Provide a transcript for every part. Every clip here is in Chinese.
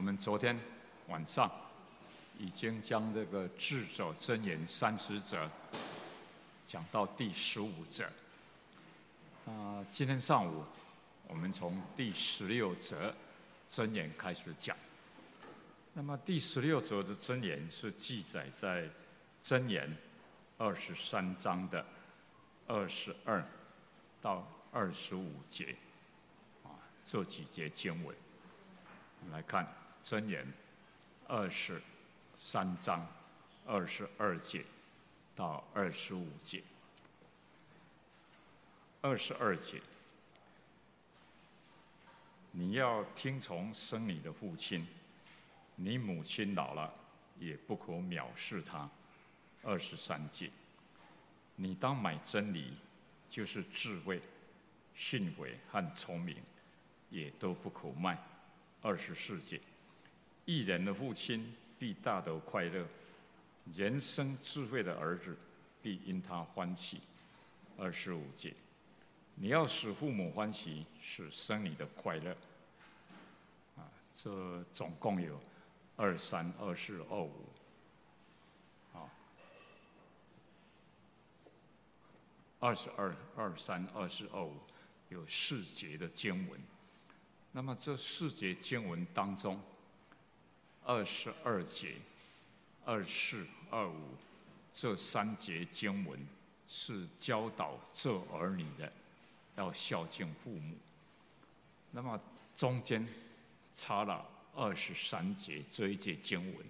们昨天晚上已经将这个智者箴言30则讲到第15则。今天上午我们从第16则箴言开始讲。那么第16则的箴言是记载在箴言23章的22到25节，这几节经文。我们来看箴言23章22节到25节。22节，你要听从生你的父亲，你母亲老了，也不可藐视她。23节，你当买真理，就是智慧、训诲和聪明，也都不可卖。24节，义人的父亲必大得快乐，人生智慧的儿子必因他欢喜。25节，你要使父母欢喜，使生你的快乐。这总共有23、24、25。22、23、24、25有4节的经文。那么这4节经文当中，22节、24、25这3节经文是教导做儿女的要孝敬父母。那么中间插了23节这一节经文，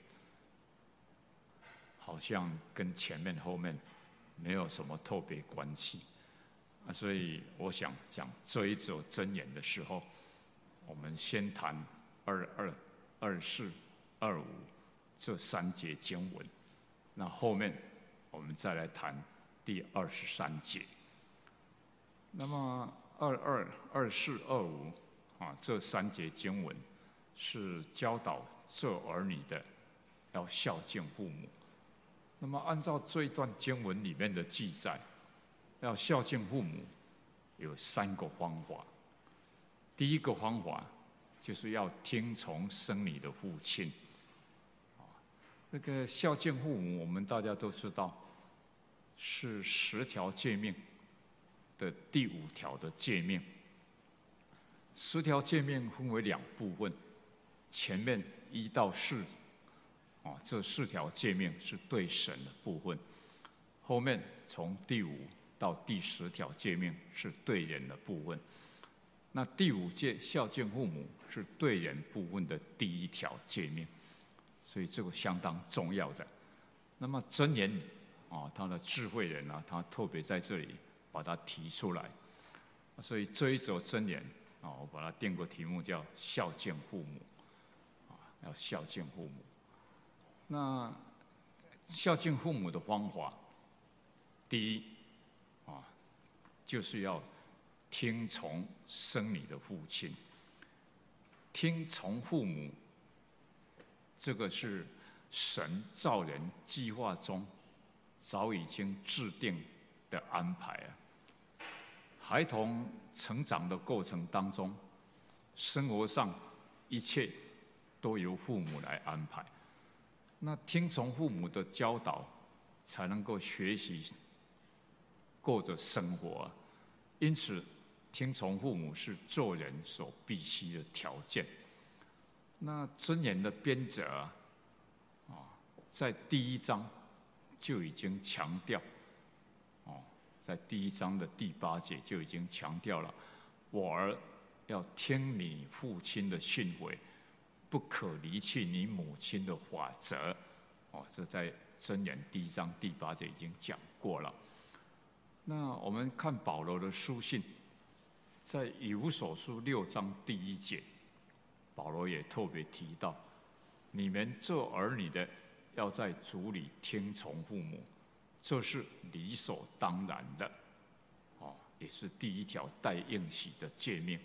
好像跟前面后面没有什么特别关系。所以我想讲这一则箴言的时候，我们先谈22、24、25这3节经文，那后面我们再来谈第23节。那么22、24、25这3节经文是教导做儿女的要孝敬父母。那么按照这一段经文里面的记载，要孝敬父母有3个方法。第一个方法就是要听从生你的父亲。那个孝敬父母，我们大家都知道是10条诫命的第5条的诫命。10条诫命分为2部分，前面1到4，这4条诫命是对神的部分，后面从第5到第10条诫命是对人的部分。那第5诫孝敬父母是对人部分的第1条诫命，所以这个相当重要的。那么箴言他的智慧人他特别在这里把它提出来。所以这一则箴言我把它定个题目叫孝敬父母，要孝敬父母。那孝敬父母的方法，第一就是要听从生你的父亲。听从父母，这个是神造人计划中早已经制定的安排。孩童成长的过程当中，生活上一切都由父母来安排。那听从父母的教导，才能够学习过着生活。因此听从父母是做人所必须的条件。那箴言的编者在第1章就已经强调，在第1章的第8节就已经强调了，我儿要听你父亲的训诲，不可离弃你母亲的法则。这在箴言第1章第8节已经讲过了。那我们看保罗的书信，在以弗所书6章第1节，保罗也特别提到，你们做儿女的要在主里听从父母，这是理所当然的，也是第1条带应许的诫命。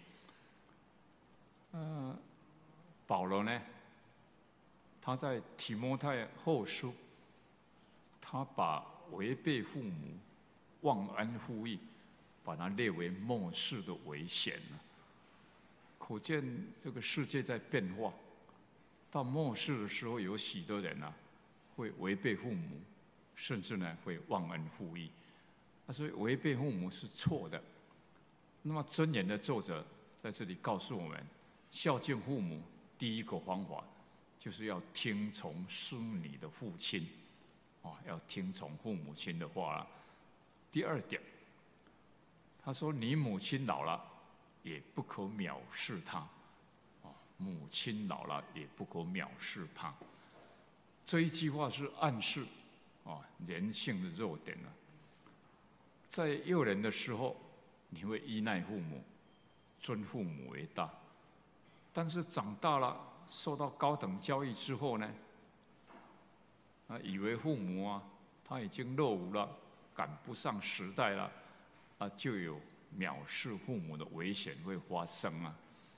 保罗呢，他在提摩太后书，他把违背父母、忘恩负义，把它列为末世的危险。可见这个世界在变化， 到末世的时候，有许多人啊，会违背父母，甚至呢会忘恩负义。所以违背父母是错的。那么箴言的作者在这里告诉我们，孝敬父母第一个方法，就是要听从孙女的父亲，要听从父母亲的话啦。第二点，他说：“你母亲老了，也不可藐视她。”母亲老了，也不可藐视她。这一句话是暗示人性的弱点啊。在幼年的时候，你会依赖父母，尊父母为大；但是长大了，受到高等教育之后呢，以为父母他已经落伍了，赶不上时代了，就有藐视父母的危险会发生啊。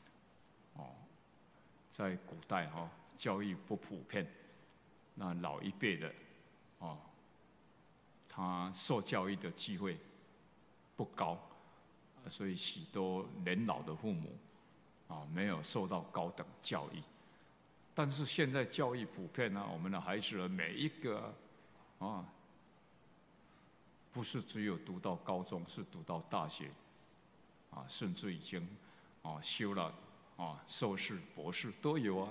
在古代教育不普遍，那老一辈的他受教育的机会不高，所以许多年老的父母没有受到高等教育。但是现在教育普遍我们的孩子每一个不是只有读到高中，是读到大学甚至已经修了硕士、博士都有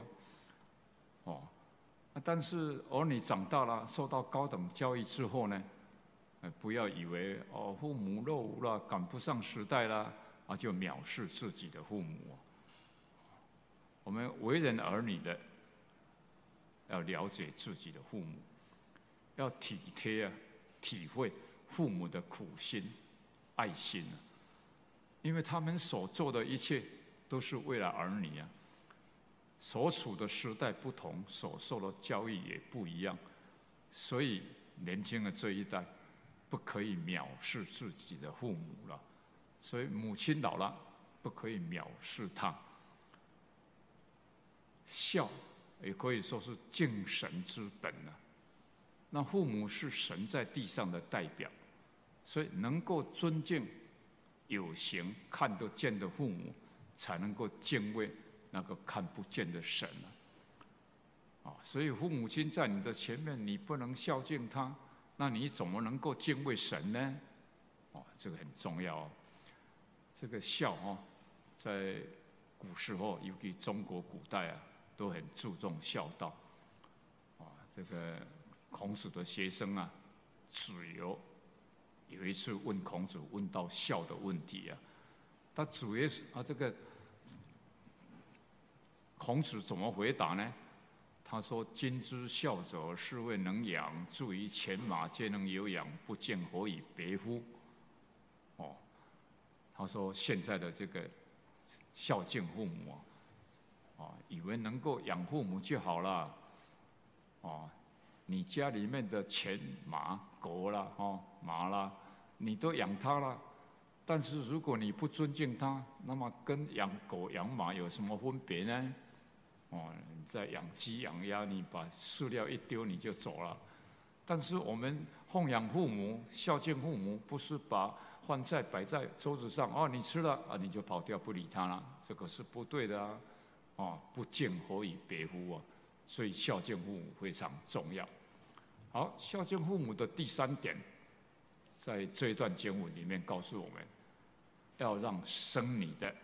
但是儿女长大了，受到高等教育之后呢，不要以为父母落伍了，赶不上时代了就藐视自己的父母。我们为人儿女的，要了解自己的父母，要体贴体会父母的苦心、爱心因为他们所做的一切都是为了儿女所处的时代不同，所受的教育也不一样，所以年轻的这一代不可以藐视自己的父母了。所以母亲老了，不可以藐视她。孝也可以说是敬神之本那父母是神在地上的代表，所以能够尊敬有形看得见的父母，才能够敬畏那个看不见的神所以父母亲在你的前面，你不能孝敬他，那你怎么能够敬畏神呢？这个很重要这个孝在古时候，尤其中国古代都很注重孝道这个孔子的学生子游有一次问孔子，问到孝的问题他主耶稣这个孔子怎么回答呢？他说：“今之孝者，是谓能养，助于犬马皆能有养，不见何以别乎？”他说现在的这个孝敬父母以为能够养父母就好了你家里面的犬马狗啦马啦，你都养它了，但是如果你不尊敬它，那么跟养狗养马有什么分别呢？你在养鸡养鸭，你把饲料一丢你就走了。但是我们奉养父母、孝敬父母，不是把饭菜摆在桌子上你吃了你就跑掉不理他了，这个是不对的不敬何以别乎所以孝敬父母非常重要。好，孝敬父母的第三点，在这一段经文里面告诉我们，要让生你的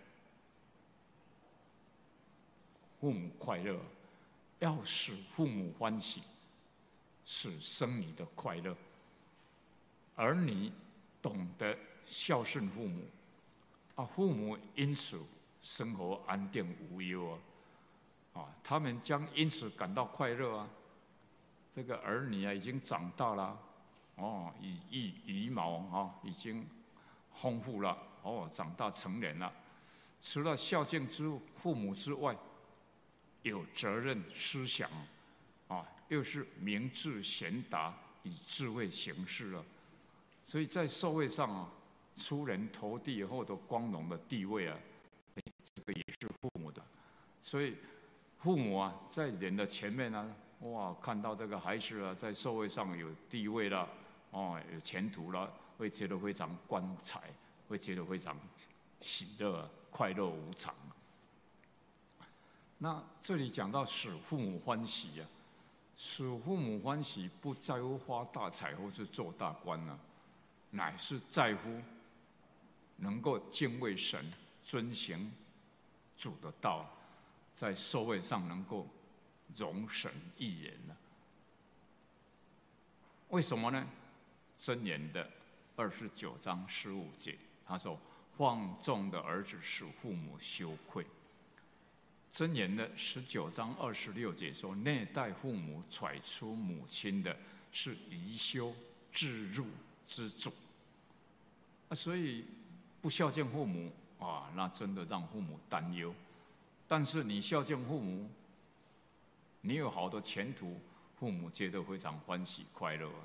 父母快乐，要使父母欢喜，使生你的快乐。儿女懂得孝顺父母父母因此生活安定无忧他们将因此感到快乐这个儿女已经长大了羽毛已经丰富了长大成人了，除了孝敬父母之外，有责任思想又是明智贤达，以智慧行事了。所以在社会上出人头地后的光荣的地位这个也是父母的。所以父母在人的前面看到这个孩子在社会上有地位了有前途了，会觉得非常光彩，会觉得非常喜乐快乐无常。 那这里讲到使父母欢喜啊，使父母欢喜不在乎发大财或是做大官啊，乃是在乎能够敬畏神、遵行主的道，在社会上能够容神益人呢？为什么呢？箴言的29章15节，他说：“放纵的儿子使父母羞愧。”箴言的19章26节说：“内待父母揣出母亲的，是贻羞置入之主。”所以不孝敬父母啊，那真的让父母担忧。但是你孝敬父母，你有好的前途，父母觉得非常欢喜快乐。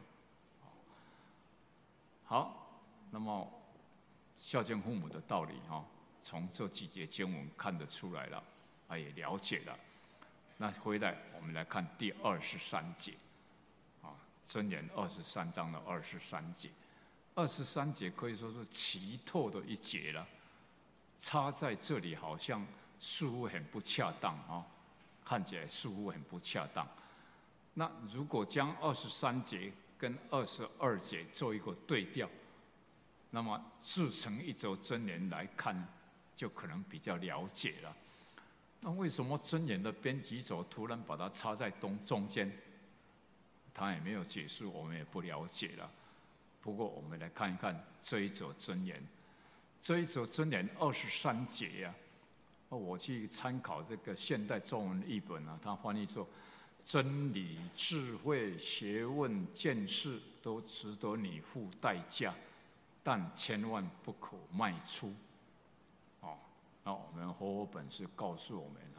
好，那么孝敬父母的道理从这几节经文看得出来了，也了解了。那回来我们来看第23节，箴言23章的23节。23节可以说是奇特的一节了，插在这里好像似乎很不恰当看起来似乎很不恰当。那如果将23节跟22节做一个对调，那么自成一则箴言来看，就可能比较了解了。那为什么箴言的编辑者突然把它插在中间？他也没有解释，我们也不了解了。不过我们来看一看这一则箴言。这一则箴言23节呀，我去参考这个现代中文译本它翻译作：真理、智慧、学问、见识都值得你付代价，但千万不可卖出。那我们和合本是告诉我们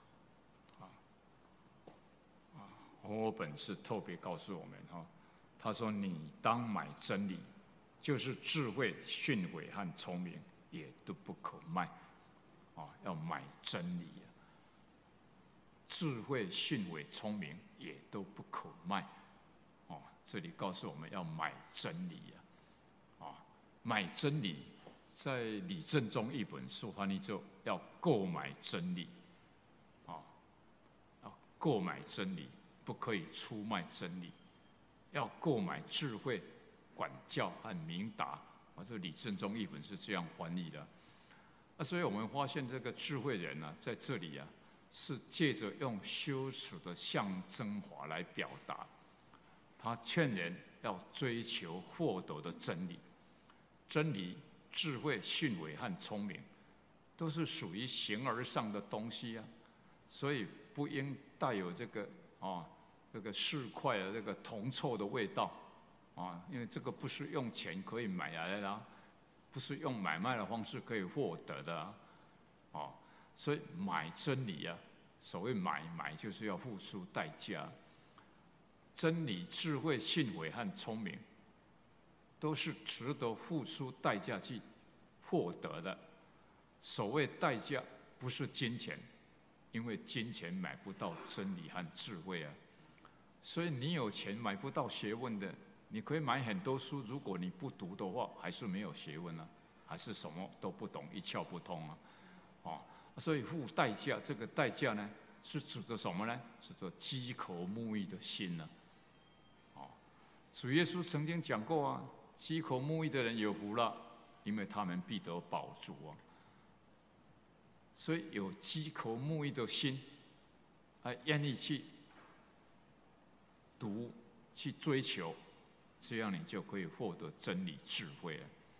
和合本是特别告诉我们他说：“你当买真理，就是智慧、训诲和聪明，也都不可卖。”要买真理智慧、训诲、聪明也都不可卖。这里告诉我们要买真理买真理，在李正中译本是翻译作要购买真理要购买真理，不可以出卖真理。要购买智慧、管教和明达这李正中译本是这样翻译的。所以我们发现这个智慧人在这里是借着用羞耻的象征法来表达，他劝人要追求获得的真理。真理、智慧、训诲和聪明，都是属于形而上的东西所以不应带有这个市侩的这个铜臭的味道因为这个不是用钱可以买来的不是用买卖的方式可以获得的所以买真理所谓买就是要付出代价。真理、智慧、训诲和聪明，都是值得付出代价去获得的。所谓代价，不是金钱，因为金钱买不到真理和智慧所以你有钱买不到学问的，你可以买很多书，如果你不读的话，还是没有学问还是什么都不懂，一窍不通所以付代价，这个代价呢，是指着什么呢？指着饥渴慕义的心主耶稣曾经讲过饥渴慕义的人有福了，因为他们必得饱足所以有饥渴慕义的心，愿意去读、去追求，这样你就可以获得真理、智慧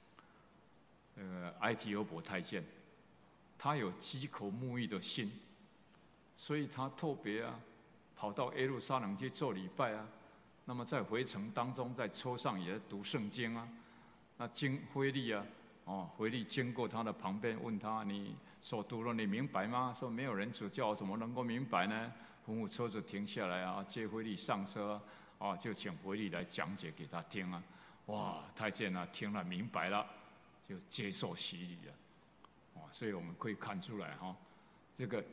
埃提俄伯太监，他有饥渴慕义的心，所以他特别跑到耶路撒冷去做礼拜那么在回程当中，在车上也读圣经那腓力腓力经过他的旁边，问他：“你所读了，你明白吗？”说：“没有人指教，怎么能够明白呢？”吩咐车子停下来接腓力上车就请腓力来讲解给他听哇，太监听了明白了，就接受洗礼了所以我们可以看出来这个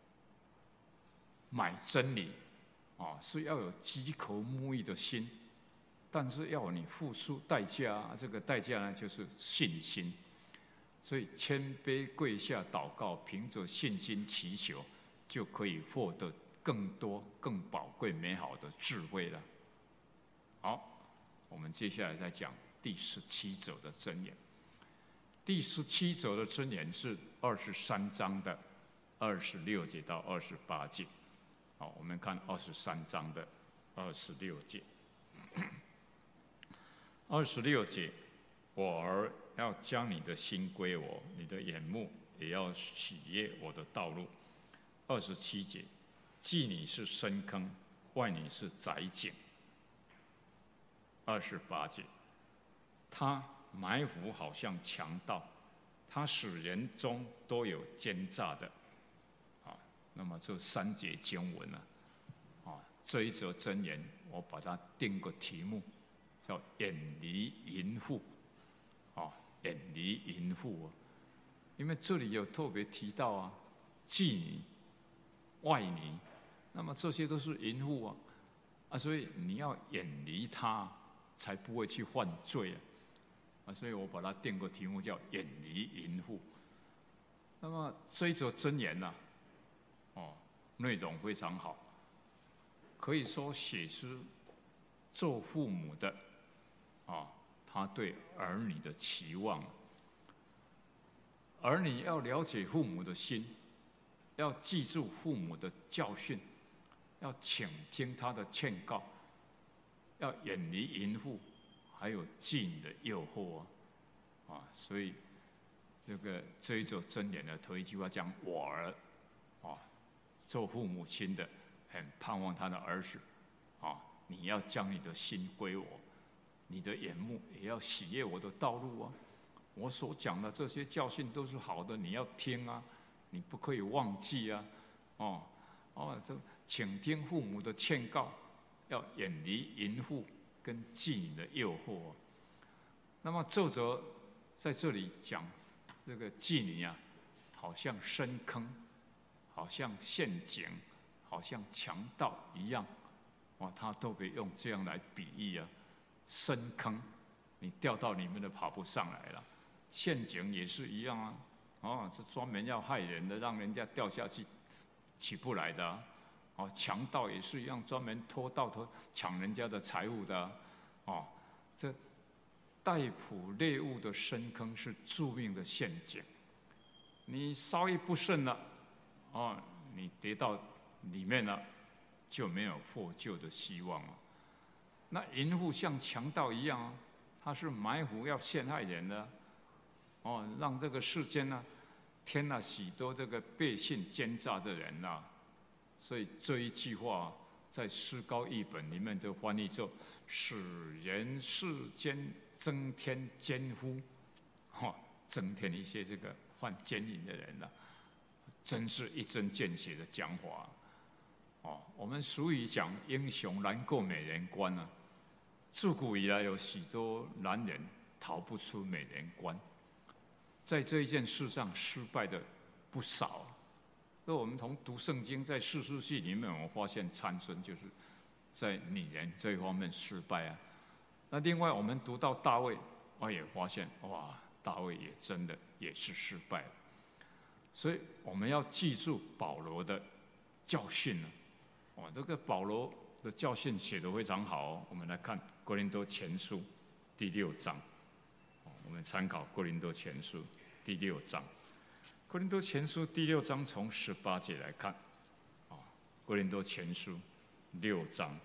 买真理是要有饥渴慕义的心，但是要你付出代价这个代价呢，就是信心。所以谦卑跪下祷告，凭着信心祈求， 就可以获得更多、更宝贵、美好的智慧了。好，我们接下来再讲第17则的箴言。第17则的箴言是23章的26节到28节。好，我们看23章的26节。26节，我儿要将你的心归我，你的眼目也要喜悦我的道路。27节，既你是深坑，外你是窄井。28节，他埋伏好像强盗，他使人中都有奸诈的。那么这3节经文呢，这一则箴言，我把它定个题目，叫远离淫妇。远离淫妇，因为这里有特别提到妓女、外女，那么这些都是淫妇所以你要远离她，才不会去犯罪所以我把它定个题目叫远离淫妇。那么这一则箴言呢，内容非常好，可以说写出做父母的他对儿女的期望。儿女要了解父母的心，要记住父母的教训，要倾听他的劝告，要远离淫妇，还有妓女的诱惑所以这一则箴言的头一句话讲我儿做父母亲的很盼望他的儿子你要将你的心归我，你的眼目也要喜悦我的道路我所讲的这些教训都是好的，你要听你不可以忘记请听父母的劝告，要远离淫妇跟妓女的诱惑那么作者在这里讲这个妓女好像深坑，好像陷阱，好像强盗一样他都可以用这样来比喻深坑，你掉到里面都爬不上来了；陷阱也是一样这专门要害人的，让人家掉下去起不来的强盗也是一样，专门偷盗抢人家的财物的这逮捕猎物的深坑是致命的陷阱，你稍一不慎了你跌到里面了，就没有获救的希望了。那淫妇像强盗一样他是埋伏要陷害人的让这个世间添了许多这个背信奸诈的人所以这一句话在诗高译本里面就翻译作使人世间增添奸夫增添一些这个犯奸淫的人真是一针见血的讲法我们俗语讲英雄难过美人关自古以来有许多男人逃不出美人关，在这一件事上失败的不少那我们从读圣经，在士师记里面，我们发现参孙就是在女人这一方面失败那另外我们读到大卫，我也发现大卫也真的也是失败了。所以我们要记住保罗的教训这个保罗的教训写得非常好我们来看哥林多前书第6章，我们参考哥林多前书第6章。哥林多前书第6章从18节来看哥林多前书6章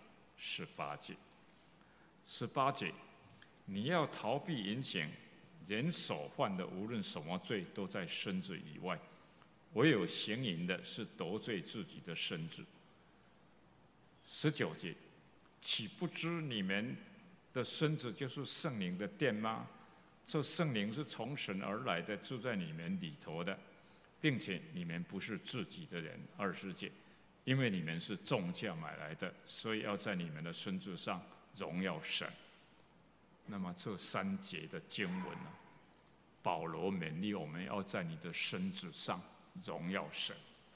18节。18节，你要逃避淫行，人所犯的无论什么罪，都在身子以外，唯有行淫的是得罪自己的身子。19节，岂不知你们的身子就是圣灵的殿吗？这圣灵是从神而来的，住在你们里头的，并且你们不是自己的人。20节，因为你们是重价买来的，所以要在你们的身子上荣耀神。那么这3节的经文保罗勉励我们要在你的身子上荣耀神。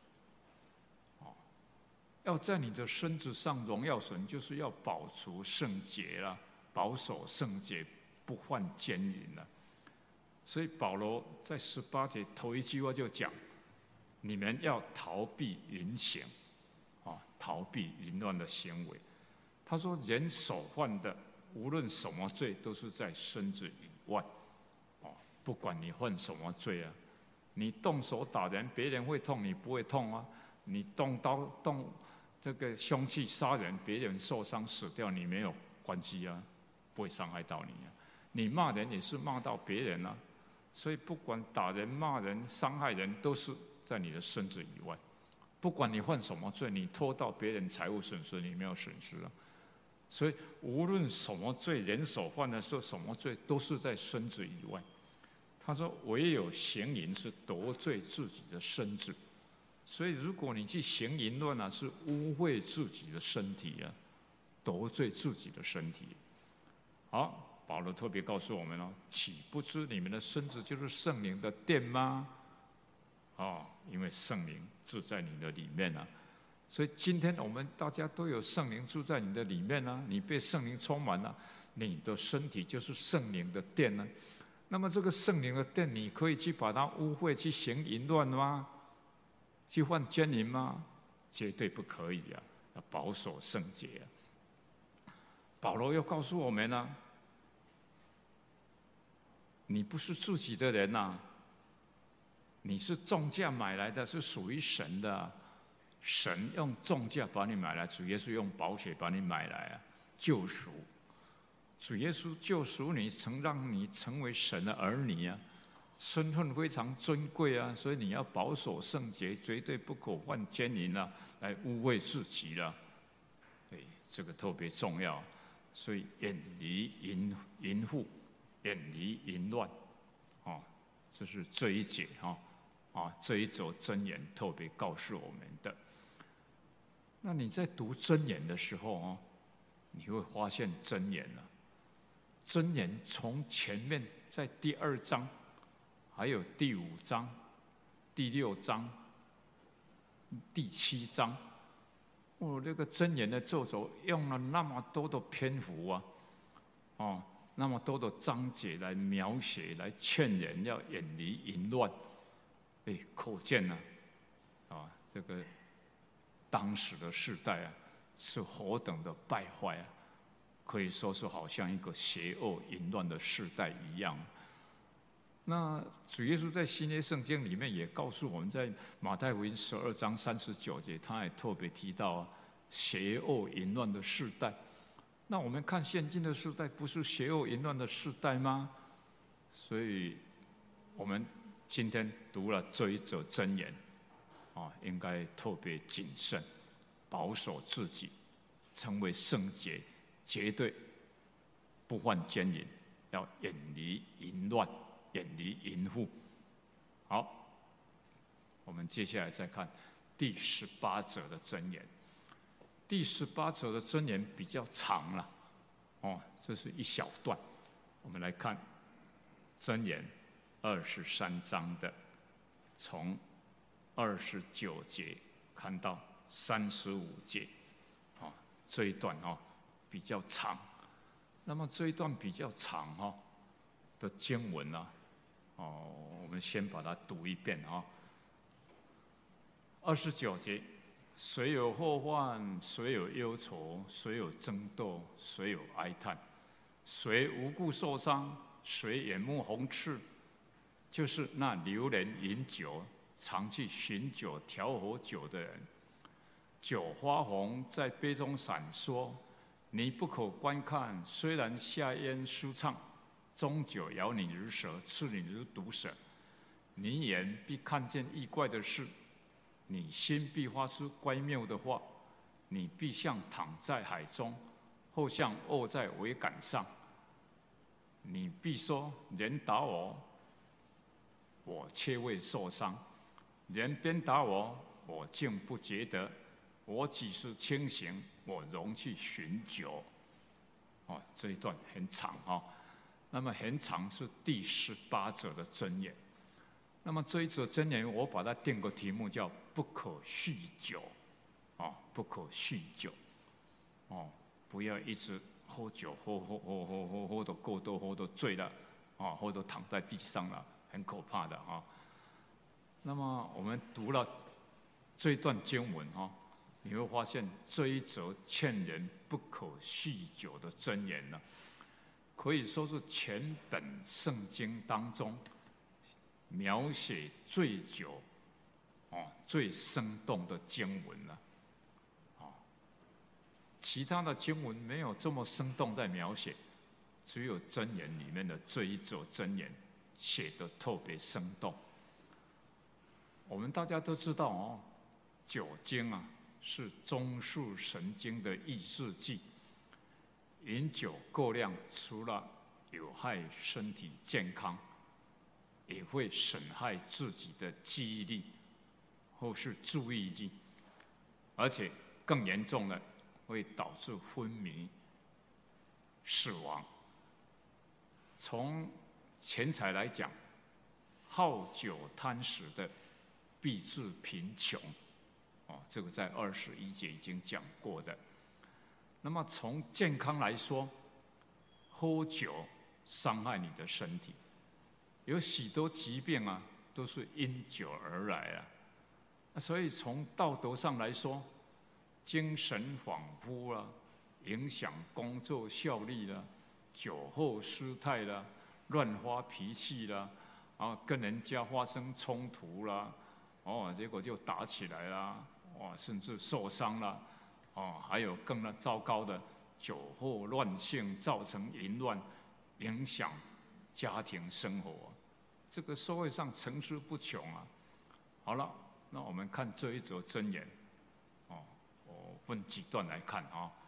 要在你的身子上荣耀神，就是要保除圣洁了，保守圣洁，不犯奸淫了。所以保罗在18节头一句话就讲， 你们要逃避淫行，逃避淫乱的行为。他说，人所犯的无论什么罪，都是在身子以外。不管你犯什么罪啊，你动手打人，别人会痛，你不会痛啊；你动刀动这个凶器杀人，别人受伤死掉，你没有关系啊，不会伤害到你啊。你骂人也是骂到别人啊，所以不管打人、骂人、伤害人，都是在你的身子以外。不管你犯什么罪，你拖到别人财务损失，你没有损失啊。所以无论什么罪，人所犯的说什么罪，都是在身子以外。他说，唯有行淫是得罪自己的身子。所以如果你去行淫乱啊，是污秽自己的身体啊，得罪自己的身体。好，保罗特别告诉我们哦，岂不知你们的身子就是圣灵的殿吗？因为圣灵住在你的里面啊。所以今天我们大家都有圣灵住在你的里面啊，你被圣灵充满了，你的身体就是圣灵的殿啊。那么这个圣灵的殿，你可以去把它污秽，去行淫乱吗？去犯奸淫吗？绝对不可以啊！要保守圣洁啊。保罗又告诉我们呢，你不是自己的人呐，你是重价买来的，是属于神的啊。神用重价把你买来，主耶稣用宝血把你买来啊，救赎。主耶稣救赎你，曾让你成为神的儿女啊，身份非常尊贵啊，所以你要保守圣洁，绝对不可犯奸淫啊，来污秽自己了。对，这个特别重要。所以远离淫妇，远离淫乱，这是这一节这一则箴言特别告诉我们的。那你在读箴言的时候你会发现箴言啊，箴言从前面在第2章，还有第5章、第6章、第7章，这个箴言的作者用了那么多的篇幅啊，那么多的章节来描写，来劝人要远离淫乱，可见这个当时的世代是何等的败坏啊！可以说是好像一个邪恶淫乱的世代一样。那主耶稣在新约圣经里面也告诉我们，在马太福音12章39节，他也特别提到邪恶淫乱的世代。那我们看现今的世代，不是邪恶淫乱的世代吗？所以我们今天读了这一则箴言应该特别谨慎，保守自己，成为圣洁，绝对不犯奸淫，要远离淫乱，远离淫妇。好，我们接下来再看第18则的箴言。第18则的箴言比较长了，这是一小段。我们来看箴言23章的，从29节看到35节，这一段比较长。那么这一段比较长的经文我们先把它读一遍29节，谁有祸患，谁有忧愁，谁有争斗，谁有哀叹，谁无故受伤，谁眼目红赤，就是那流人饮酒，常去寻酒调和酒的人。酒花红在杯中闪烁，你不可观看，虽然下咽舒畅，终究咬你如蛇，刺你如毒蛇。你眼必看见异怪的事，你心必发出乖谬的话。你必像躺在海中，或像卧在桅杆上。你必说：人打我，我却未受伤；人鞭打我，我竟不觉得。我只是清醒，我仍去寻酒。这一段很长那么很长是第18则的箴言。那么这一则箴言，我把它定个题目叫“不可酗酒”，不可酗酒，不要一直喝酒，喝得过多，喝得醉了，喝得躺在地上了，很可怕的那么我们读了这一段经文你会发现这一则劝人不可酗酒的箴言呢，可以说是全本圣经当中描写醉酒最生动的经文了。其他的经文没有这么生动在描写，只有箴言里面的这一则箴言写得特别生动。我们大家都知道酒精是中枢神经的抑制剂，饮酒过量除了有害身体健康，也会损害自己的记忆力或是注意力，而且更严重的会导致昏迷、死亡。从钱财来讲，好酒贪食的必致贫穷，这个在21节已经讲过的。那么从健康来说，喝酒伤害你的身体，有许多疾病都是因酒而来所以从道德上来说，精神恍惚啦，影响工作效率啦，酒后失态啦，乱发脾气啦，跟人家发生冲突啦，结果就打起来啦，甚至受伤啦，还有更糟糕的酒后乱性，造成淫乱，影响家庭生活，这个社会上层出不穷好了，那我们看这一则箴言，我分几段来看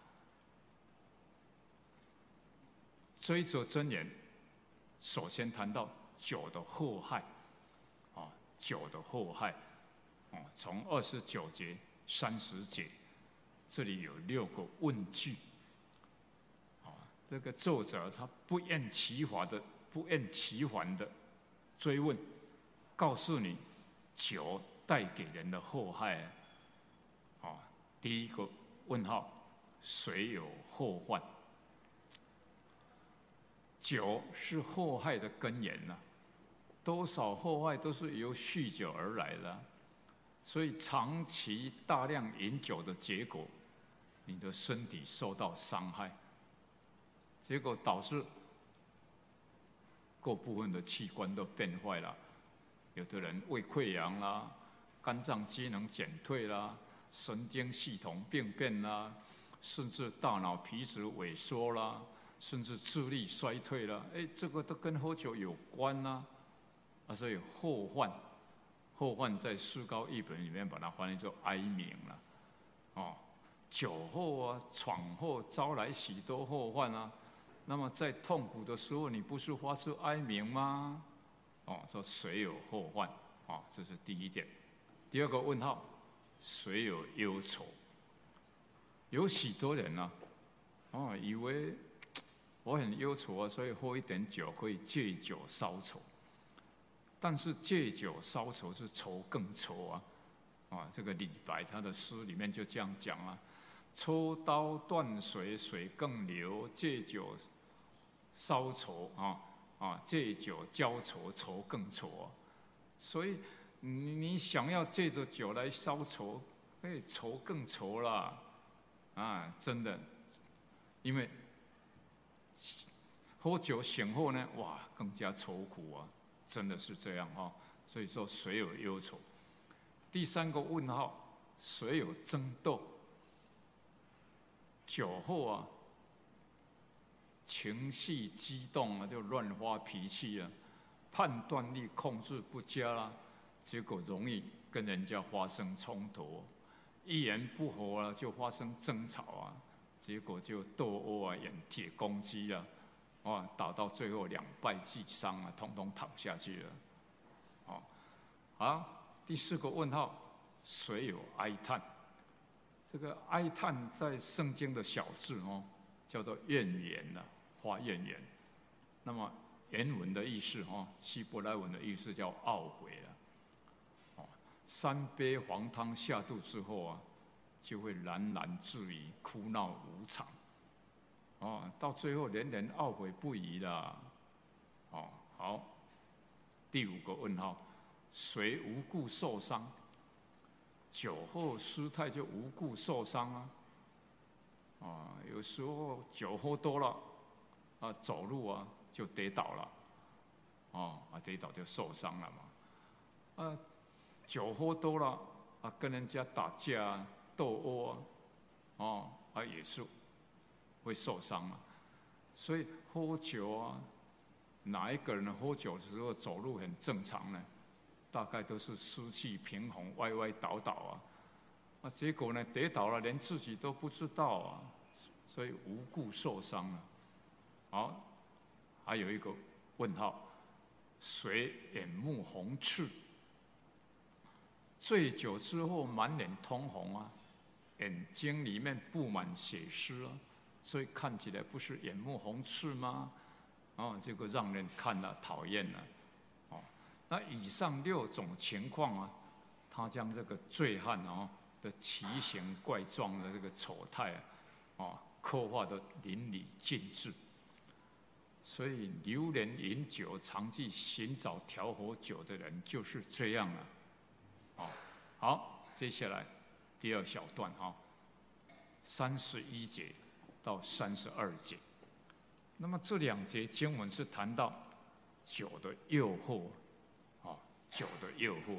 这一则箴言，首先谈到酒的祸害，酒的祸害，从29节、30节，这里有6个问句，这个作者他不厌其烦的追问，告诉你酒带给人的祸害。第一个问号，谁有祸患？酒是祸害的根源多少祸害都是由酗酒而来的，所以长期大量饮酒的结果，你的身体受到伤害，结果导致各部分的器官都变坏了，有的人胃溃疡啦，肝脏机能减退啦，神经系统病变啦，甚至大脑皮质萎缩啦，甚至智力衰退啦，这个都跟喝酒有关所以后患在释高译本里面把它翻译作哀鸣了。酒后闯祸招来许多后患那么在痛苦的时候，你不是发出哀鸣吗？说谁有后患？这是第一点。第二个问号，谁有忧愁？有许多人以为我很忧愁所以喝一点酒可以借酒消愁。但是借酒消愁是愁更愁这个李白他的诗里面就这样讲抽刀断水，水更流；借酒消愁借酒浇愁，愁更愁所以你想要借着酒来消愁，愁更愁啦真的，因为喝酒醒后呢，哇，更加愁苦真的是这样所以说谁有忧愁？第三个问号，谁有争斗？酒后情绪激动就乱发脾气判断力控制不佳结果容易跟人家发生冲突，一言不合就发生争吵结果就斗殴演铁公鸡打到最后2败俱伤统统躺下去了好，第四个问号，谁有哀叹？这个哀叹在圣经的小字叫做怨言发怨言。那么原文的意思希伯来文的意思叫懊悔3杯黄汤下肚之后就会喃喃自语，哭闹无常到最后连连懊悔不已了好，第5个问号， 谁无故受伤？酒后失态就无故受伤啊！有时候酒喝多了，走路就跌倒了，跌倒就受伤了嘛。酒喝多了跟人家打架斗殴也是会受伤嘛。所以喝酒哪一个人喝酒的时候走路很正常呢？大概都是失去平衡，歪歪倒倒结果呢跌倒了，连自己都不知道所以无故受伤了。好，还有一个问号：谁眼目红赤？醉酒之后满脸通红眼睛里面布满血丝所以看起来不是眼目红赤吗？这个让人看了讨厌了。那以上6种情况他将这个醉汉的奇形怪状的这个丑态刻画得淋漓尽致。所以流连饮酒、常去寻找调和酒的人就是这样了。好，接下来第2小段31节到32节。那么这2节经文是谈到酒的诱惑，酒的诱惑，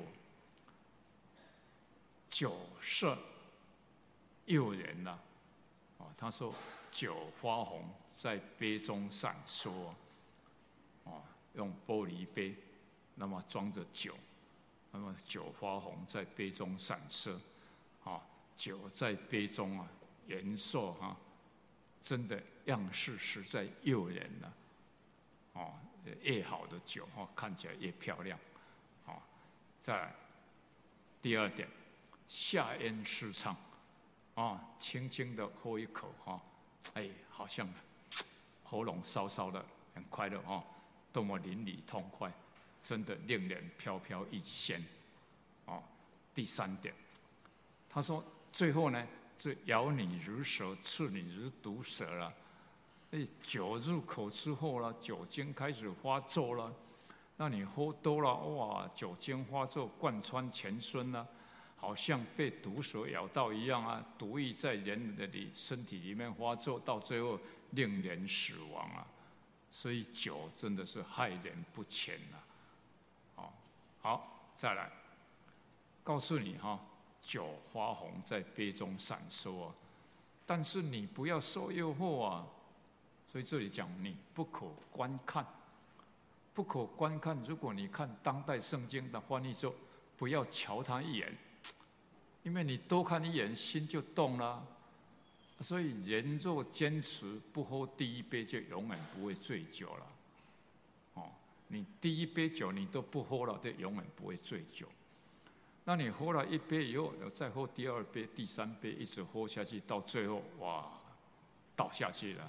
酒色诱人他说酒花红在杯中闪烁用玻璃杯，那么装着酒，那么酒花红在杯中闪烁酒在杯中颜色真的样式实在诱人越好的酒看起来越漂亮再来第2点，下咽舒畅轻轻的喝一口好像喉咙烧烧的，很快乐多么淋漓痛快，真的令人飘飘欲仙第3点，他说最后呢，这咬你如蛇，刺你如毒蛇了。酒入口之后了，酒精开始发作了，那你喝多了，哇，酒精发作贯穿全身了，好像被毒蛇咬到一样毒液在人的身体里面发作，到最后令人死亡所以酒真的是害人不浅好，再来告诉你酒花红在杯中闪烁但是你不要受诱惑所以这里讲你不可观看，不可观看。如果你看当代圣经的翻译就不要瞧他一眼，因为你多看一眼心就动了。所以人若坚持不喝第1杯，就永远不会醉酒了。你第1杯酒你都不喝了，就永远不会醉酒。那你喝了1杯以后，再喝第2杯、第3杯，一直喝下去，到最后哇，倒下去了。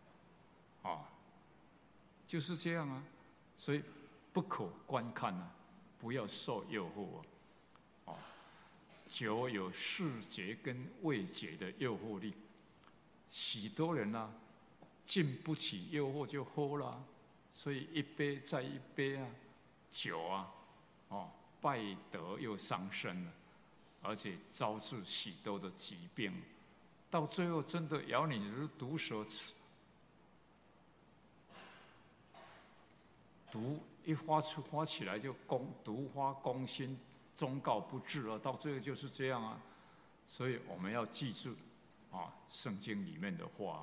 就是这样所以不可观看不要受诱惑酒有视觉跟味觉的诱惑力，许多人经不起诱惑就喝了，所以1杯再1杯酒败德又伤身了，而且招致许多的疾病，到最后真的咬你如毒蛇。毒一发起来就毒发攻心，终告不治了，到最后就是这样所以我们要记住圣经里面的话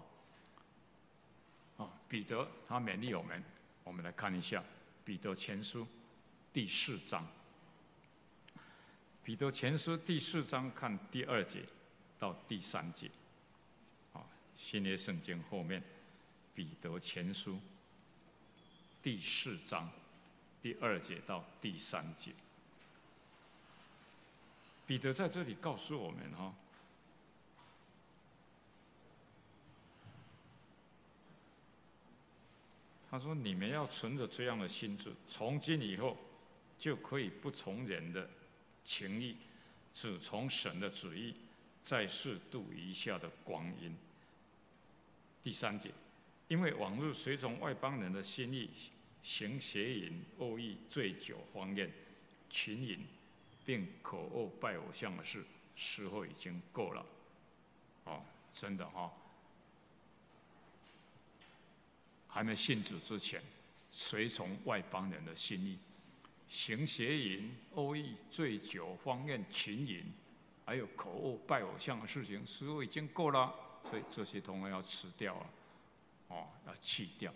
彼得他勉励我们来看一下彼得前书第4章。彼得前书第4章看第2节到第3节新约圣经后面彼得前书第4章第2节到第3节，彼得在这里告诉我们他说：“你们要存着这样的心志，从今以后就可以不从人的情意，只从神的旨意，在世度余下的光阴。”第3节，因为往日随从外邦人的心意，行邪淫、恶意、醉酒、荒宴， 群淫，并口恶拜偶像的事，时候已经够了。哦，真的哈，还没信主之前，随从外邦人的心意，行邪淫、恶意、醉酒、荒宴、群淫，还有口恶拜偶像的事情，时候已经够了，所以这些通通要吃掉了，哦，要弃掉。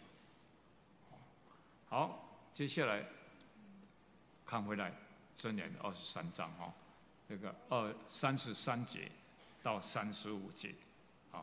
好，接下来看回来箴言23章哈，这个33节到35节，啊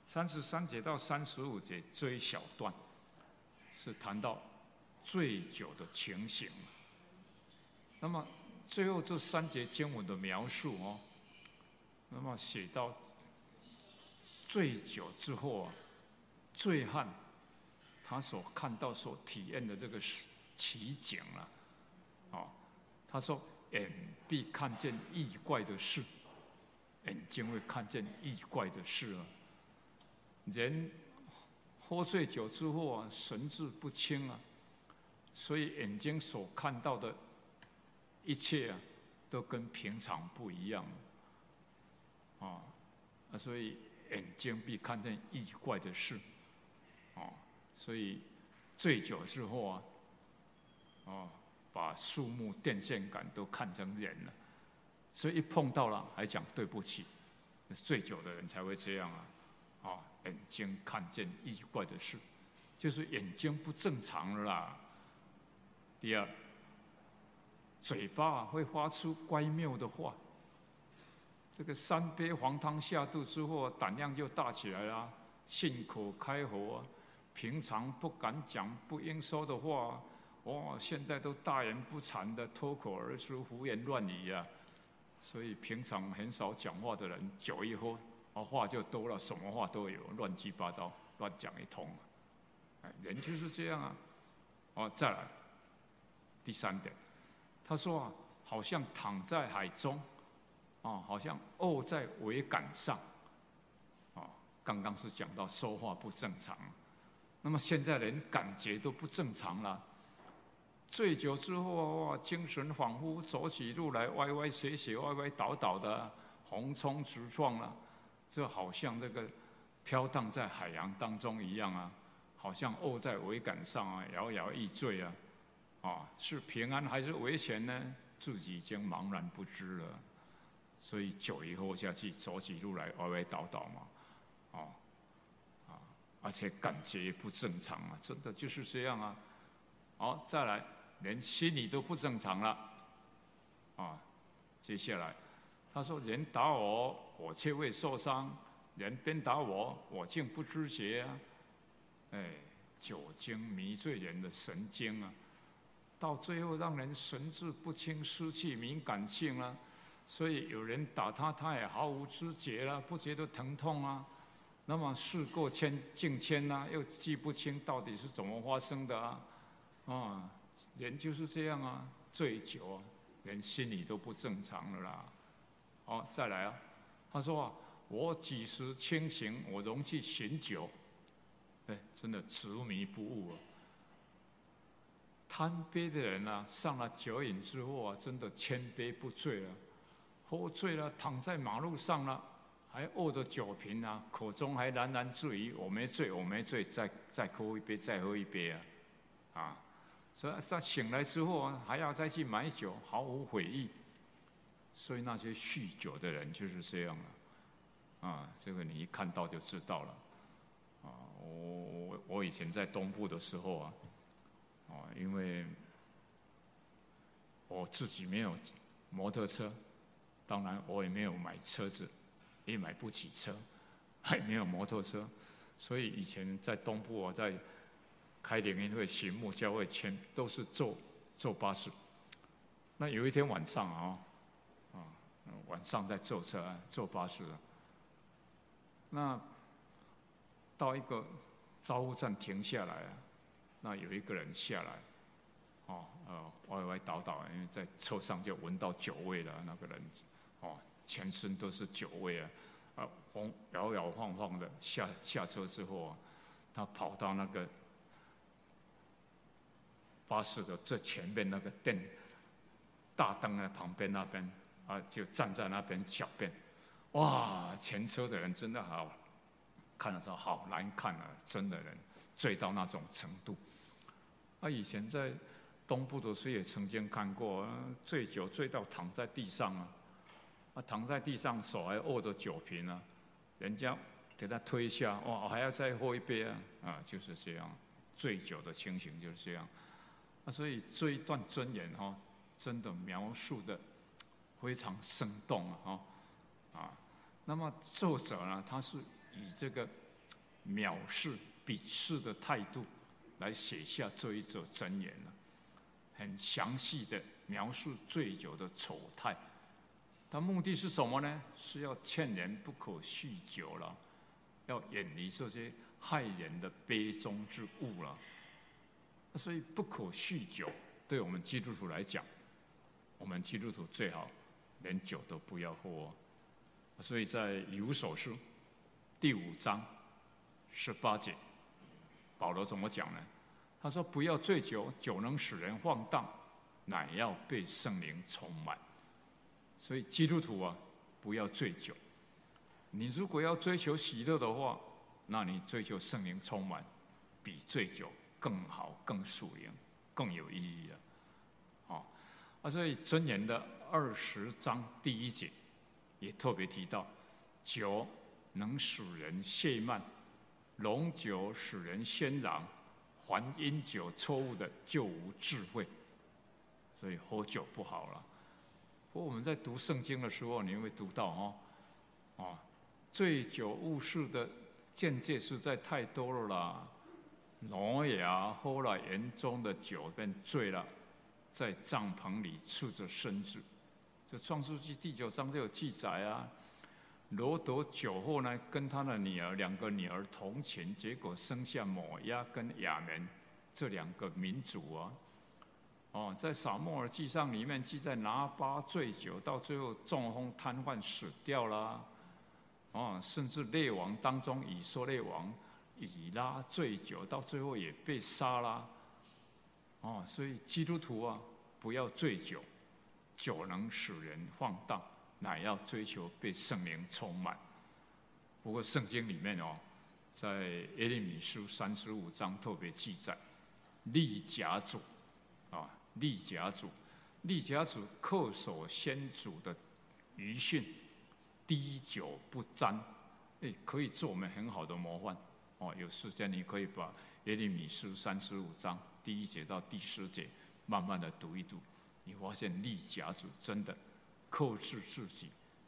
，33节到35节这一小段是谈到醉酒的情形。那么最后这3节经文的描述哦，那么写到醉酒之后啊，醉汉他所看到、所体验的这个奇景了，哦，他说眼必看见异怪的事，眼睛会看见异怪的事啊。人喝醉酒之后啊，神志不清啊，所以眼睛所看到的一切啊，都跟平常不一样啊，所以眼睛必看见异怪的事，啊，所以醉酒之后啊，哦，把树木、电线杆都看成人了，所以一碰到了还讲对不起，醉酒的人才会这样啊，啊，眼睛看见异怪的事，就是眼睛不正常了啦。第二，嘴巴会发出乖谬的话。这个3杯黄汤下肚之后，胆量就大起来了，信口开河啊，平常不敢讲、不应说的话，哇，现在都大言不惭的脱口而出，胡言乱语啊。所以平常很少讲话的人，酒一喝，话就多了，什么话都有，乱七八糟，乱讲一通。人就是这样啊。哦，再来，第3点，他说啊，好像躺在海中，好像卧在桅杆上，刚刚是讲到说话不正常，那么现在连感觉都不正常了。醉酒之后啊，精神恍惚，走起路来歪歪斜斜、歪歪倒倒的，横冲直撞了，这好像这个飘荡在海洋当中一样啊，好像卧在桅杆上啊，摇摇欲坠啊，是平安还是危险呢？自己已经茫然不知了。所以酒一喝下去，走起路来歪歪倒倒嘛，而且感觉也不正常啊，真的就是这样啊。好，再来，连心理都不正常了，接下来他说：“人打我，我却未受伤；人鞭打我，我竟不知觉啊！”酒精迷醉人的神经啊，到最后让人神志不清，失去敏感性了。所以有人打他，他也毫无知觉了，不觉得疼痛啊。那么事过境迁啊，又记不清到底是怎么发生的啊。人就是这样啊，醉酒啊，连心理都不正常了啦。好，再来啊，他说啊，我几时清醒，我容去醒酒。真的执迷不悟啊。贪杯的人啊，上了酒瘾之后啊，真的千杯不醉了。喝醉了，躺在马路上了，还握着酒瓶啊，口中还喃喃自语：“我没醉，我没醉，再喝一杯，再喝一杯啊！”所以他醒来之后啊，还要再去买酒，毫无悔意。所以那些酗酒的人就是这样这个你一看到就知道了我以前在东部的时候因为我自己没有摩托车。当然，我也没有买车子，也买不起车，还没有摩托车，所以以前在东部我在开联谊会、醒目教会前都是坐巴士。那有一天晚上晚上在坐巴士那到一个招呼站停下来那有一个人下来，歪歪倒倒，因为在车上就闻到酒味了，那个人。全身都是酒味摇摇晃晃的下车之后他跑到那个巴士的最前面那个大灯在旁边那边啊，就站在那边小便。哇，前车的人真的好，看的时候好难看啊，真的人醉到那种程度。以前在东部的时候也曾经看过，醉酒醉到躺在地上躺在地上手还握着酒瓶人家给他推一下，哇，还要再喝一杯就是这样，醉酒的情形就是这样。所以这一段箴言真的描述的非常生动那么作者呢，他是以这个藐视、鄙视的态度来写下这一则箴言很详细的描述醉酒的丑态。他目的是什么呢？是要劝人不可酗酒了，要远离这些害人的杯中之物了。所以不可酗酒，对我们基督徒来讲，我们基督徒最好连酒都不要喝所以在以弗所书第5章18节，保罗怎么讲呢？他说：“不要醉酒，酒能使人放荡，乃要被圣灵充满。”所以基督徒不要醉酒。你如果要追求喜乐的话，那你追求圣灵充满，比醉酒更好、更属灵、更有意义所以箴言的20章第1节也特别提到，酒能使人懈慢，浓酒使人喧嚷，凡因酒错误的就无智慧。所以喝酒不好了。不过我们在读圣经的时候，你会读到醉酒误事的见解实在太多了啦。挪亚喝了园中的酒便醉了，在帐篷里赤着身子。这创世纪第9章就有记载罗德酒后呢，跟他的2个女儿同寝，结果生下摩押跟亚门这2个民族在撒母耳记上里面记载，拿巴醉酒，到最后中风瘫痪死掉了甚至列王当中，以色列王以拉醉酒，到最后也被杀了所以基督徒不要醉酒，酒能使人放荡，乃要追求被圣灵充满。不过圣经里面在耶利米书35章特别记载，利甲主利甲主恪守先祖的遗训，滴酒不沾，可以做我们很好的模范有时间你可以把耶利米书35章第1节到第10节慢慢的读一读，你发现利甲主真的克制自己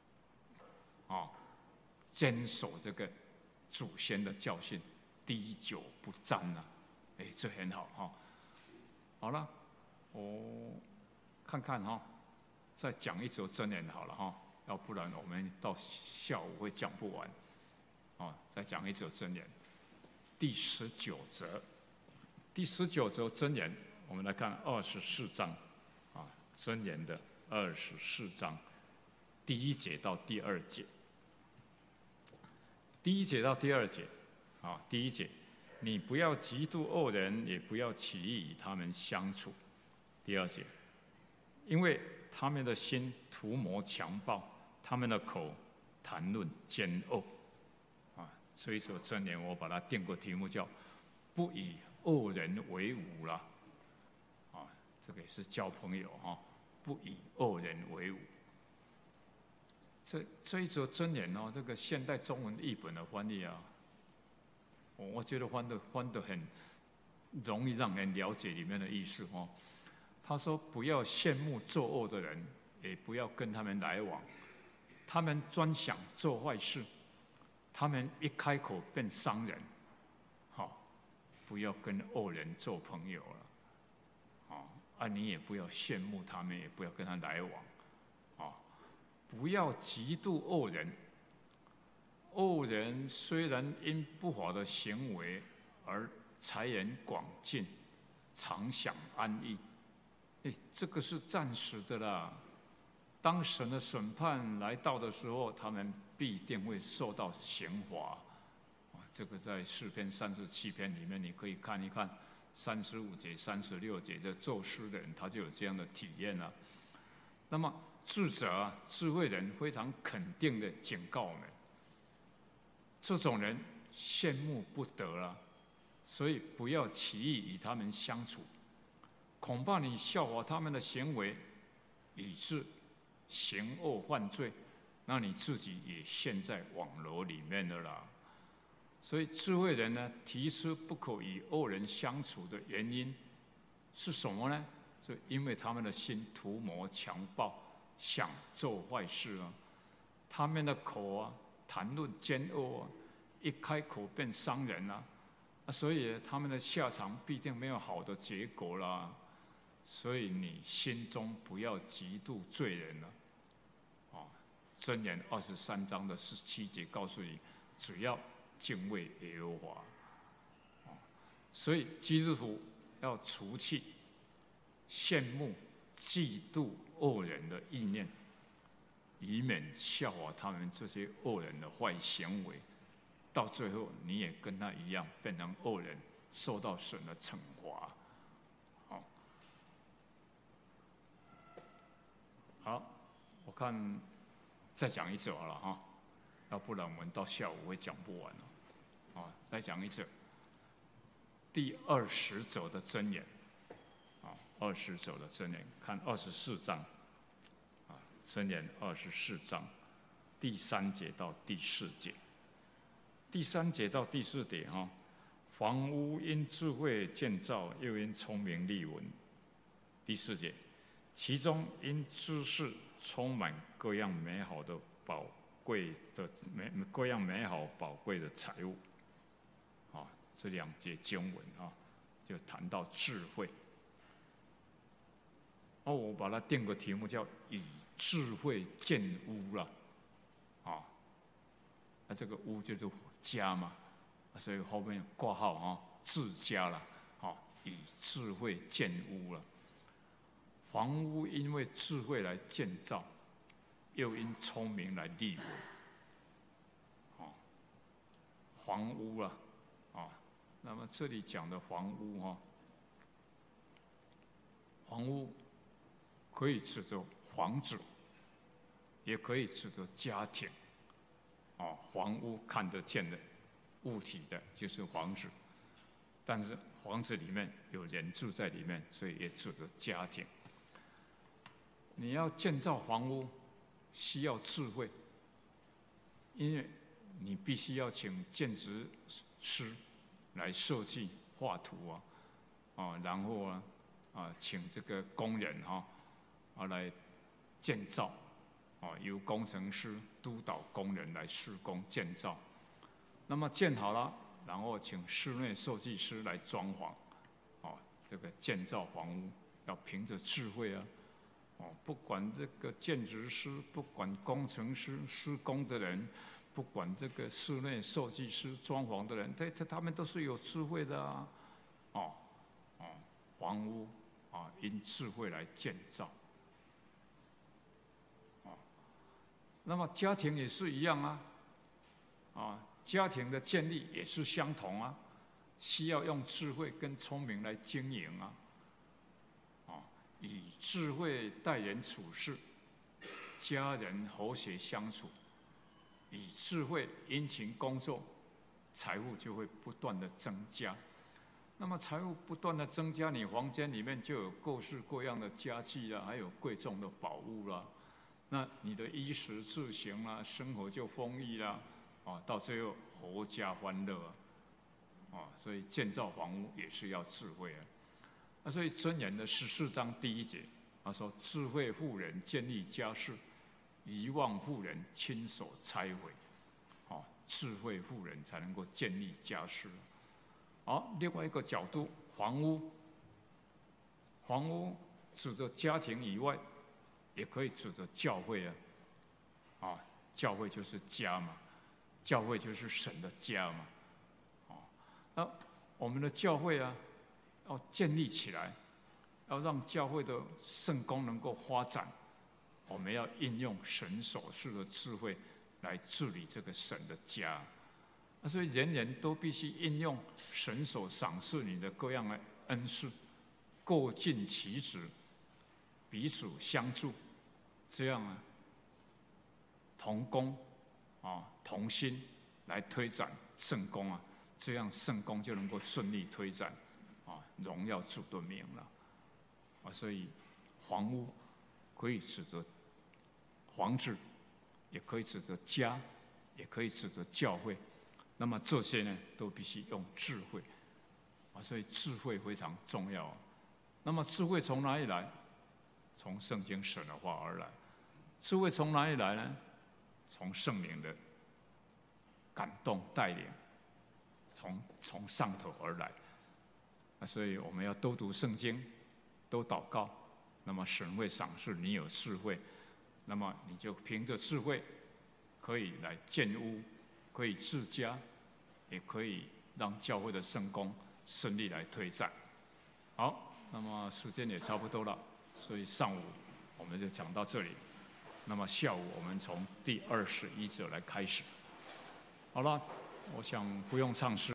坚守这个祖先的教训，滴酒不沾这很好好了，我看看再讲一则箴言好了要不然我们到下午会讲不完再讲一则箴言，第19则。第19则箴言，我们来看24章箴言的24章第1节到第2节。第1节到第2节第1节，你不要嫉妒恶人，也不要起意与他们相处。第2节，因为他们的心图谋强暴，他们的口谈论奸恶这一首箴言我把它定个题目叫不以恶人为伍了这个也是交朋友不以恶人为伍。这一则箴言这个现代中文译本的翻译我觉得翻得很容易让人了解里面的意思他说：“不要羡慕作恶的人，也不要跟他们来往。他们专想做坏事，他们一开口便伤人。不要跟恶人做朋友了。你也不要羡慕他们，也不要跟他来往。不要嫉妒恶人。恶人虽然因不法的行为而财源广进，常享安逸。”这个是暂时的啦。当神的审判来到的时候，他们必定会受到刑罚。这个在诗篇37篇里面，你可以看一看35节、36节的咒诗的人，他就有这样的体验了。 那么智者啊，智慧人非常肯定的警告我们，这种人羡慕不得了，所以不要轻易与他们相处，恐怕你效法他们的行为，以致行恶犯罪，那你自己也陷在网罗里面了啦。所以智慧人呢，提出不可与恶人相处的原因是什么呢？就因为他们的心图谋强暴，想做坏事啊，他们的口啊谈论奸恶啊，一开口便伤人啊，所以他们的下场必定没有好的结果啦。所以你心中不要嫉妒罪人了。箴言23章的17节告诉你，只要敬畏耶和华。所以基督徒要除去羡慕、嫉妒恶人的意念，以免效法他们这些恶人的坏行为，到最后你也跟他一样变成恶人，受到神的惩罚。好，我看再讲一则好了哈，要不然我们到下午会讲不完了。再讲一则，第20则的箴言。20则的箴言，看24章，箴言24章第3节到第4节。第3节到第4节哈，房屋因智慧建造，又因聪明立稳。第4节，其中因知识充满各样美好宝贵的财物。这2节经文就谈到智慧。我把它定个题目叫以智慧建屋了。这个屋就是家嘛，所以后面挂号自家了。以智慧建屋了。房屋因为智慧来建造，又因聪明来立稳。房屋了。那么这里讲的房屋房屋可以指着房子，也可以指着家庭。房屋看得见的物体的就是房子，但是房子里面有人住在里面，所以也指着家庭。你要建造房屋需要智慧，因为你必须要请建筑师来设计画图然后请这个工人来建造，由工程师督导工人来施工建造。那么建好了，然后请室内设计师来装潢。这个建造房屋要凭着智慧啊。不管这个建筑师，不管工程师、施工的人，不管这个室内设计师、装潢的人，他们都是有智慧的啊。房屋因智慧来建造。那么家庭也是一样家庭的建立也是相同需要用智慧跟聪明来经营以智慧待人处事，家人和谐相处；以智慧殷勤工作，财富就会不断的增加。那么财富不断的增加，你房间里面就有各式各样的家具啦，还有贵重的宝物啦。那你的衣食住行啦，生活就丰裕啦，到最后阖家欢乐所以建造房屋也是要智慧所以箴言的14章第1节，他说：智慧妇人建立家室，愚妄妇人亲手拆毁。智慧妇人才能够建立家室。另外一个角度，房屋指着家庭以外，也可以指着教会教会就是家嘛，教会就是神的家嘛。我们的教会要建立起来，要让教会的圣工能够发展，我们要应用神所赐的智慧来治理这个神的家。所以人人都必须应用神所赏赐你的各样的恩赐，各尽其职，彼此相助， 这样啊，同工啊，同心来推展圣工啊，这样圣工就能够顺利推展啊，荣耀主的名了啊。所以房屋可以指着房子，也可以指着家，也可以指着教会。那么这些呢，都必须用智慧啊，所以智慧非常重要啊。那么智慧从哪里来？从圣经神的话而来。智慧从哪里来呢？从圣灵的感动带领，从上头而来。所以我们要多读圣经，多祷告，那么神会赏赐你有智慧，那么你就凭着智慧可以来建屋，可以治家，也可以让教会的圣工顺利来推展。好，那么时间也差不多了，所以上午我们就讲到这里。那么下午我们从第21则来开始。好了，我想不用唱诗。